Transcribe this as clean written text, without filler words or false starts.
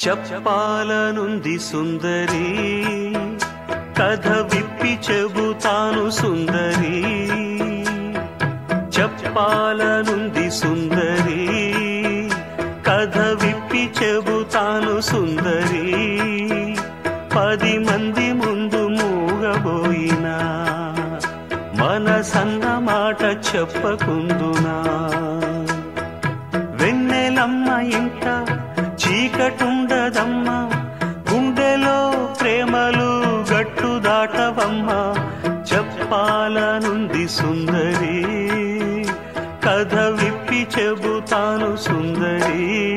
చెప్పాలనుంది సుందరి, కథ విప్పి చెబుతాను సుందరి. చెప్పాలనుంది సుందరి, కథ విప్పి చెబుతాను సుందరి. 10 మంది ముందు మూగబోయినా మనసన్న మాట చెప్పకుందునా. వెన్నెలమ్మ ఇంట చీకటుండదమ్మా, గుండెలో ప్రేమలు గట్టు దాటవమ్మా. చెప్పాలనుంది సుందరి, కథ విప్పి చెబుతాను సుందరి.